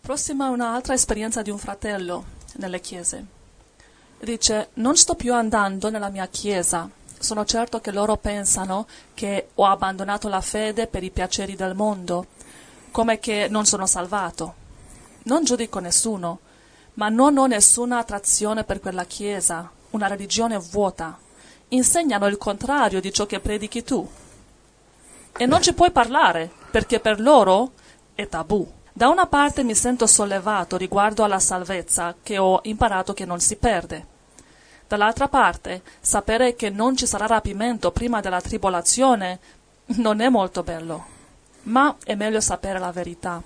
Prossima un'altra esperienza di un fratello nelle chiese. Dice: non sto più andando nella mia chiesa. Sono certo che loro pensano che ho abbandonato la fede per i piaceri del mondo, come che non sono salvato. Non giudico nessuno, ma non ho nessuna attrazione per quella chiesa, una religione vuota. Insegnano il contrario di ciò che predichi tu. E non ci puoi parlare, perché per loro è tabù. Da una parte mi sento sollevato riguardo alla salvezza che ho imparato che non si perde. Dall'altra parte, sapere che non ci sarà rapimento prima della tribolazione non è molto bello, ma è meglio sapere la verità.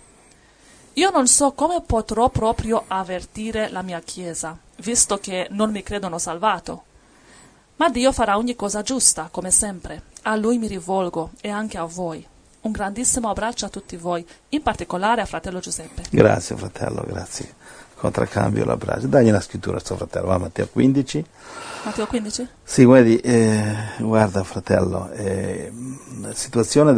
Io non so come potrò proprio avvertire la mia Chiesa, visto che non mi credono salvato. Ma Dio farà ogni cosa giusta, come sempre. A Lui mi rivolgo e anche a voi. Un grandissimo abbraccio a tutti voi, in particolare a fratello Giuseppe. Grazie fratello, grazie. Contraccambio l'abbraccio. Dagli la scrittura a suo fratello, va Matteo 15. Matteo 15? Sì, guarda fratello, la situazione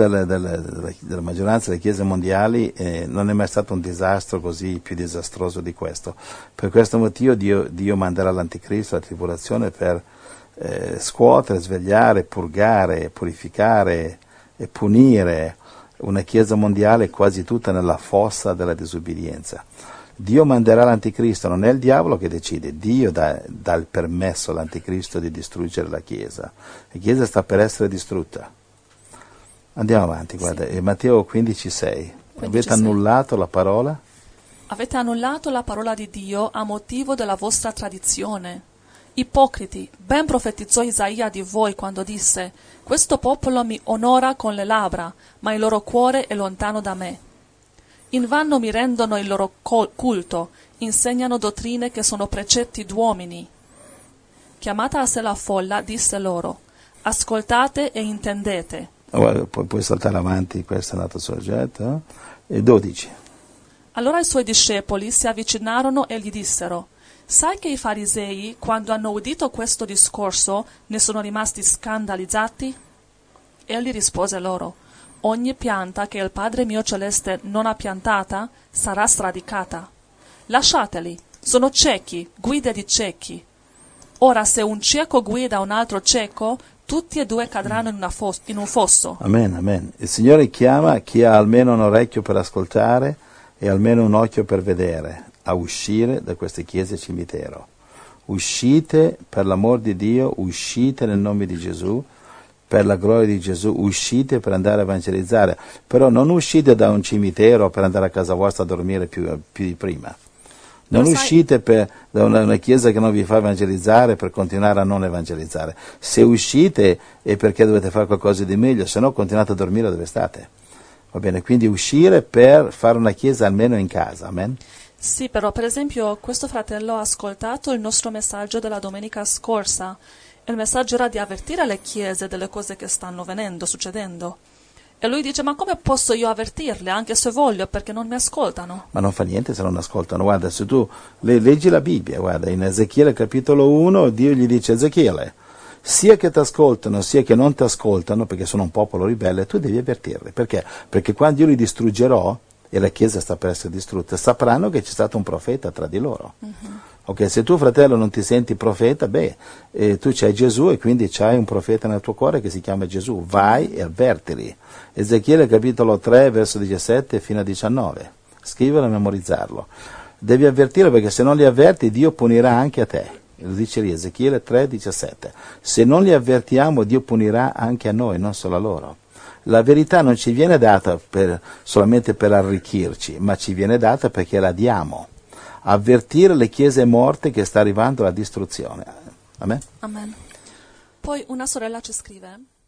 della maggioranza delle chiese mondiali non è mai stato un disastro così più disastroso di questo. Per questo motivo Dio manderà l'anticristo, la tribolazione per scuotere, svegliare, purgare, purificare e punire una chiesa mondiale quasi tutta nella fossa della disobbedienza. Dio manderà l'anticristo, non è il diavolo che decide, Dio dà il permesso all'anticristo di distruggere la chiesa. La chiesa sta per essere distrutta. Andiamo avanti, guarda, sì. Matteo 15,6. Avete annullato la parola? Avete annullato la parola di Dio a motivo della vostra tradizione. Ipocriti, ben profetizzò Isaia di voi quando disse: questo popolo mi onora con le labbra, ma il loro cuore è lontano da me. Invano mi rendono il loro culto, insegnano dottrine che sono precetti d'uomini. Chiamata a sé la folla, disse loro: ascoltate e intendete. Puoi saltare avanti, questo è andato soggetto. E 12. Allora i suoi discepoli si avvicinarono e gli dissero: sai che i farisei, quando hanno udito questo discorso, ne sono rimasti scandalizzati? Egli rispose loro: ogni pianta che il Padre mio celeste non ha piantata sarà sradicata. Lasciateli, sono ciechi, guide di ciechi. Ora se un cieco guida un altro cieco, tutti e due cadranno in un fosso. Amen, amen. Il Signore chiama chi ha almeno un orecchio per ascoltare e almeno un occhio per vedere a uscire da queste chiese cimitero. Uscite, per l'amor di Dio, uscite nel nome di Gesù, per la gloria di Gesù, uscite per andare a evangelizzare, però non uscite da un cimitero per andare a casa vostra a dormire più di prima. Non uscite da una chiesa che non vi fa evangelizzare per continuare a non evangelizzare. Se uscite è perché dovete fare qualcosa di meglio, se no continuate a dormire dove state. Va bene, quindi uscire per fare una chiesa almeno in casa, amen? Sì, però per esempio questo fratello ha ascoltato il nostro messaggio della domenica scorsa. Il messaggio era di avvertire le chiese delle cose che stanno succedendo. E lui dice: ma come posso io avvertirle, anche se voglio, perché non mi ascoltano? Ma non fa niente se non ascoltano. Guarda, se tu leggi la Bibbia, guarda, in Ezechiele capitolo 1, Dio gli dice: Ezechiele, sia che ti ascoltano, sia che non ti ascoltano, perché sono un popolo ribelle, tu devi avvertirli. Perché? Perché quando io li distruggerò, e la Chiesa sta per essere distrutta, sapranno che c'è stato un profeta tra di loro. Uh-huh. Ok, se tu fratello non ti senti profeta, tu c'hai Gesù e quindi c'hai un profeta nel tuo cuore che si chiama Gesù, vai e avvertili. Ezechiele capitolo 3 verso 17 fino a 19, scriverlo e memorizzarlo. Devi avvertirlo perché se non li avverti Dio punirà anche a te, lo dice lì Ezechiele 3, 17. Se non li avvertiamo Dio punirà anche a noi, non solo a loro. La verità non ci viene data solamente per arricchirci, ma ci viene data perché la diamo. Avvertire le chiese morte che sta arrivando la distruzione. Amen? Amen. Poi una sorella ci scrive: